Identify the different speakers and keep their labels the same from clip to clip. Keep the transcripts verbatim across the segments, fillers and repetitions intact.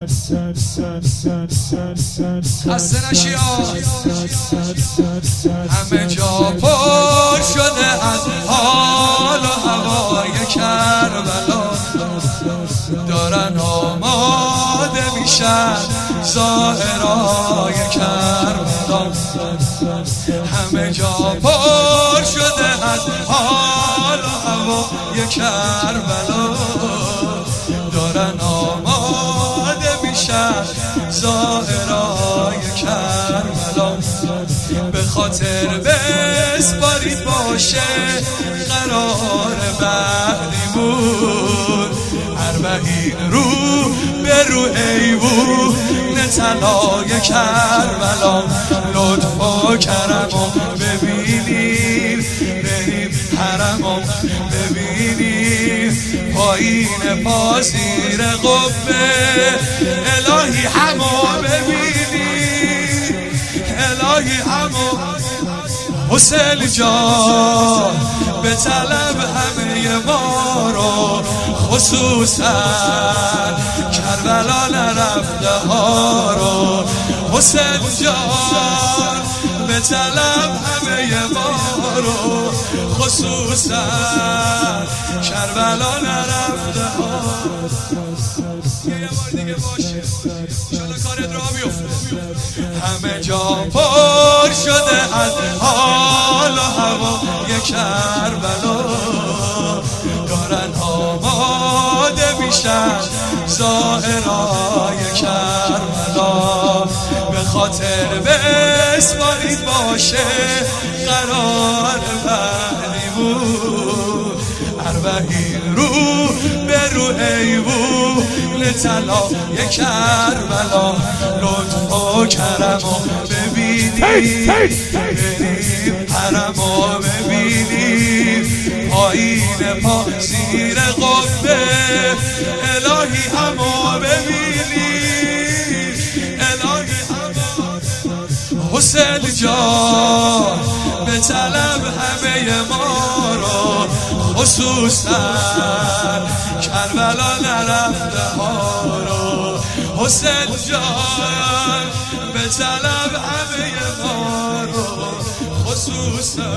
Speaker 1: خسته نشی همه جا پر شده از حال و هوای کربلا، دارن آماده میشن ظاهرای کربلا. همه جا پر شده از حال و هوای کربلا، دارن آماده میشن ظاهرای کربلا. به خاطر بسپارید باشه قرار بعدیمون، اربعین رو به رو ایوون طلای کربلا. لطف و کرمو ببینیم، بریم حرمو ببینیم، پایین پا زیر قبه الهی همو ببینیم، الهی همو. حسین جان به طلب همه ما رو، خصوصا کربلا نرفته ها رو. حسین جان به طلب همه ما رو، خصوصا کربلا نرفته ها. یه بار دیگه باشه انشالله کارت را بیفته. همه جا پر شده از حال و هوای کربلا، دارن آماده میشن ظاهرای کربلا. به خاطر بسپارید باشه قرار بعدیمون، اربعین رو به رو ایوون طلای کربلا. لطف و کرمو ببینیم، بریم حرمو ببینیم، پایین پا زیر قبه الهی همو ببینیم، الهی همو. حسین جان به طلب همه ما رو، خصوصا کربلا نرفته ها رو. حسین جان به طلب همه ما رو، خصوصا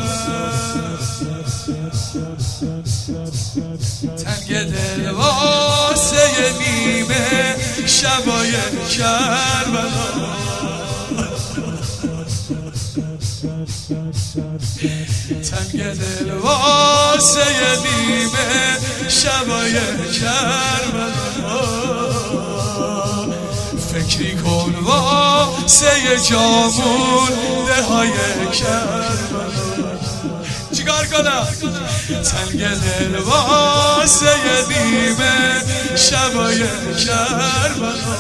Speaker 1: تنگ دل واسه نیمه شبای کربلا. تنگ دل واسه نیمه شبای کربلا. فکری کن واسه جامون دهای کربلا. چیکار کنم؟ تنگ دل واسه نیمه شبای کربلا.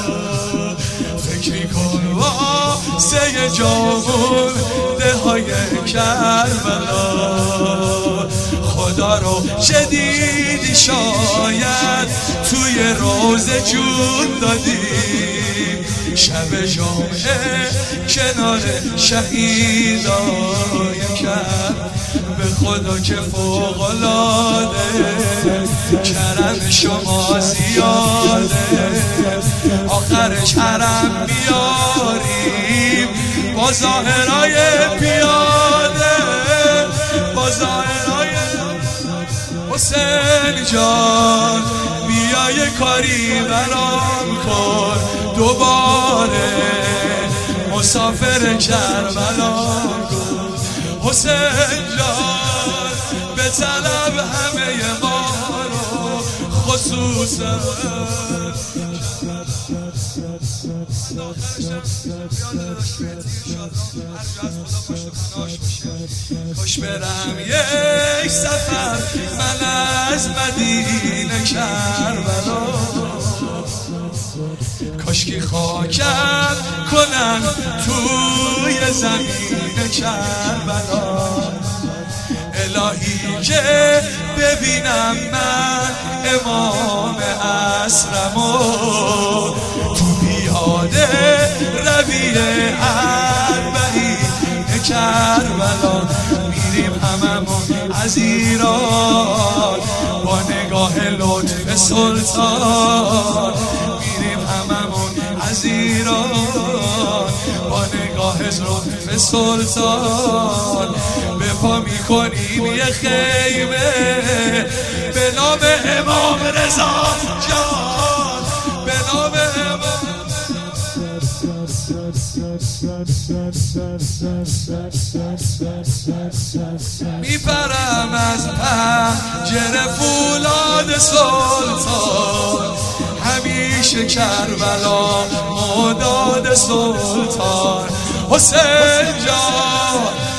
Speaker 1: فکری کن واسه جامون دهای کربلا. خدا رو شدیدی شاید توی روزه جون دادی، شب جمعه کنار شهیدای کرد. به خدا که فوق‌العاده کرم شما زیاده، آخرش حرم بیاریم با ظاهرای پیاده، با ظاهرای. حسین جان بیا یه کاری برام کن دوباره، مسافر کربلا کن. حسین جان به طلب همه ما رو، خصوصا کاش برم یک سفر من از مدینه کربلا، کاشکی خاکم کنن توی زمین کربلا. الهی که ببینم من امام عصرمو، تو پیاده روی اربعین کربلا. میریم هممون از ایران با نگاه لطف سلطان، میریم هممون نگاه زلف سلطان به پا میکنیم یه خیمه به نام امام رضا جان، به نام امام. میپرم از پنجره فولاد سلطان، همیشه کربلا مداد سلطان. حسین جان